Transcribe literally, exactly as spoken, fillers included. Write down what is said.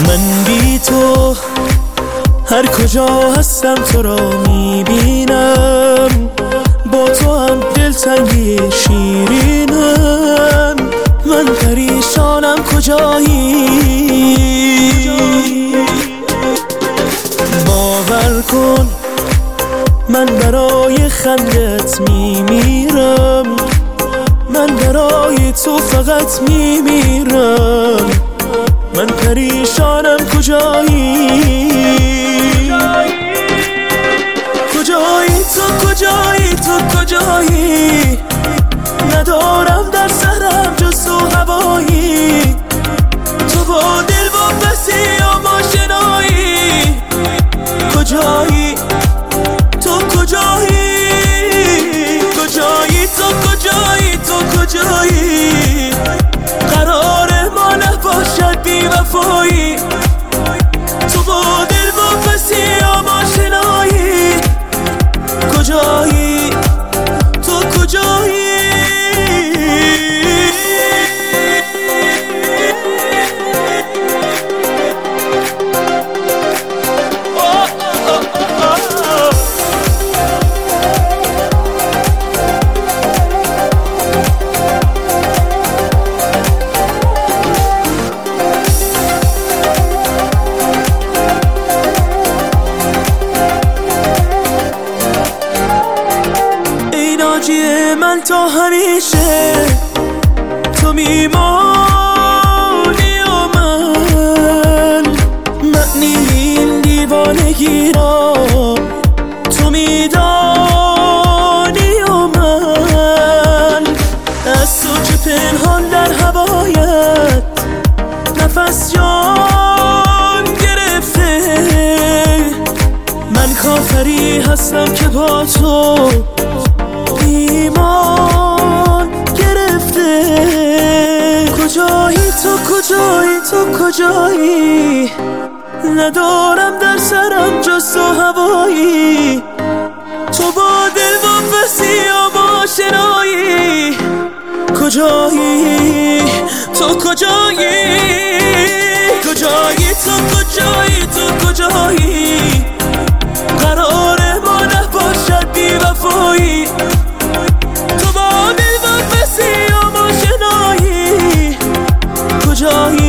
من بی تو هر کجا هستم تو را میبینم، با تو هم دلتنگی شیرینم. من پریشانم کجایی، باور کن من برای خندت میمیرم، من برای تو فقط میمیرم. من پریشانم کجایی، کجایی تو، کجایی تو، کجایی؟ ندارم در سرم جز تو هوایی، تو با دل وابستی یا آشنایی. کجایی تو، کجایی؟ کجایی تو، کجایی تو، کجایی؟ قرار ما نباشد بی وفایی، تو با دل وابستی یا آشنایی. کجایی تو، کجایی؟ من تا همیشه تو میمانی و من، معنی این دیوانگی را تو میدانی و من. از تو که پنهان در هوایت نفس جان گرفته، من کافری هستم که با تو ایمان گرفته. کجایی تو، کجایی تو، کجایی؟ ندارم در سرم جز تو هوایی، تو با دل وابستی یا آشنایی. کجایی تو، کجایی؟ کجایی تو، کجایی تو، کجایی؟ قرار ما نباشد بی وفایی، تو با دل وابستی یا آشنایی. کجایی